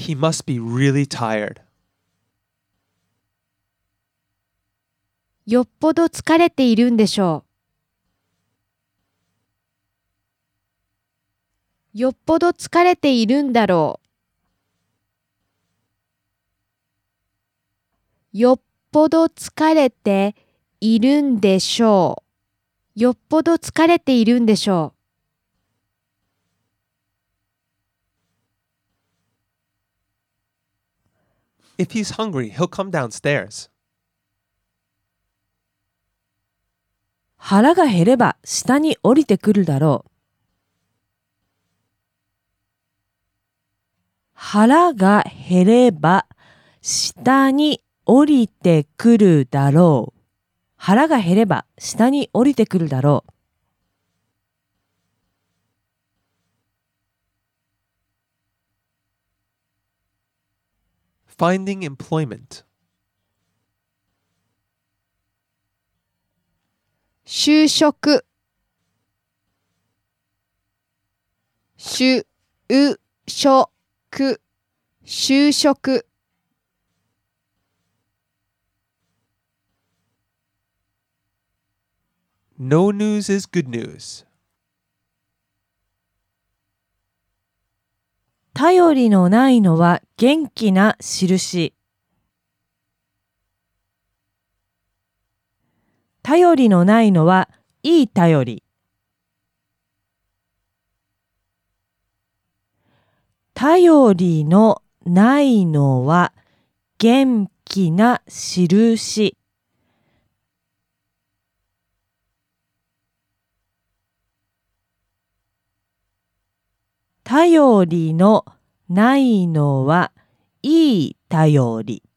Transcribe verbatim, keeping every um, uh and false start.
He must be really tired. よっぽど疲れているんでしょう。よっぽど疲れているんだろう。よっぽど疲れているんでしょう。よっぽど疲れているんでしょう。If he's hungry, he'll come downstairs. 腹が減れば下に降りてくるだろう。腹が減れば下に降りてくるだろう。腹が減れば下に降りてくるだろう。 Finding employment. 就職。就職。就職。 No news is good news. 頼りのないのは元気な印。頼りのないのはいい頼り。頼りのないのは元気な印。頼りのないのはいい頼り。